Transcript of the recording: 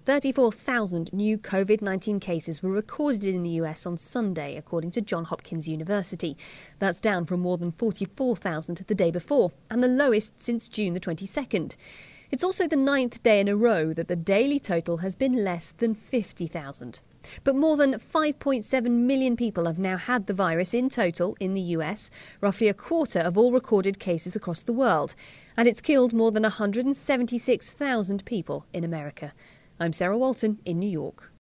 34,000 new COVID-19 cases were recorded in the US on Sunday, according to Johns Hopkins University. That's down from more than 44,000 the day before, and the lowest since June the 22nd. It's also the 9th day in a row that the daily total has been less than 50,000. But more than 5.7 million people have now had the virus in total in the US, roughly a quarter of all recorded cases across the world. And it's killed more than 176,000 people in America. I'm Sarah Walton in New York.